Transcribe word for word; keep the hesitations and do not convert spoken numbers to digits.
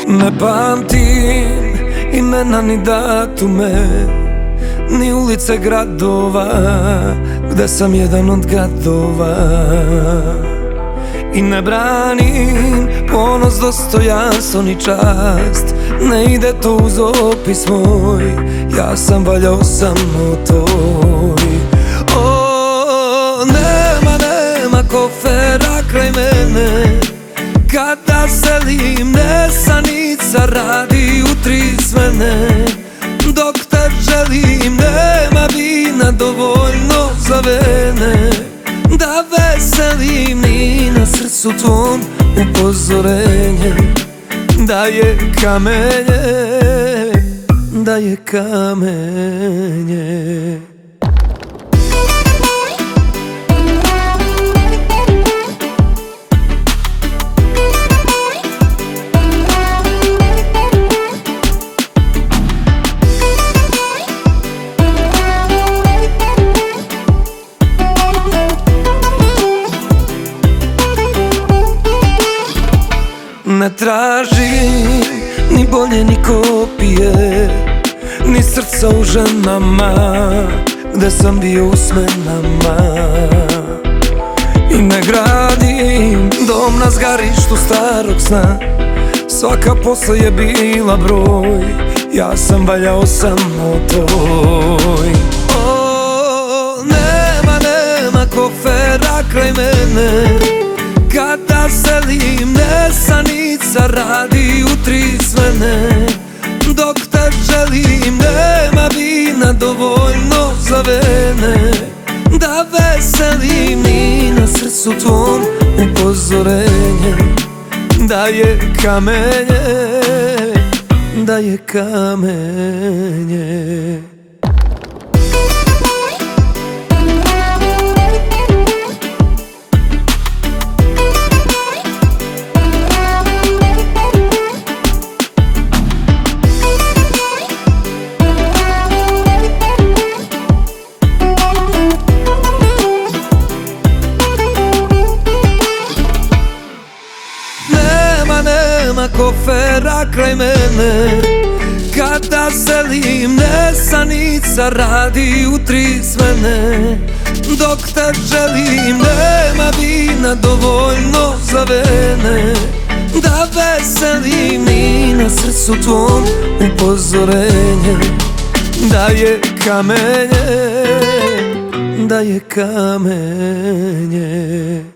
Ne pamtim imena ni datume, ni ulice gradova gde sam jedan od gadova. I ne branim ponos, dostojanstvo ni čast, ne ide to uz opis moj, ja sam valjao samo tvoj. O, nema, nema kofera kraj mene, kada selim nesanica radi u tri smene. Dok te želim nema vina dovoljno za vene, da veselim ni na srcu tvom upozorenje, da je kamenje, da je kamenje. Ne tražim ni bolje ni kopije, ni srca u ženama gde sam bio u smenama. I ne gradim dom na zgarištu starog sna, svaka posla je bila broj, ja sam valjao samo tvoj. O, nema, nema kofera kraj mene, kada selim nesanica radi u tri smene. Dok te želim nema vina dovoljno za vene, da veselim ni na srcu tvom upozorenje, da je kamenje, da je kamenje. Nema kofera kraj mene, kada selim nesanica radi u tri smene. Dok te želim nema vina dovoljno za vene, da veselim ni na srcu tvom upozorenje, da je kamenje, da je kamenje.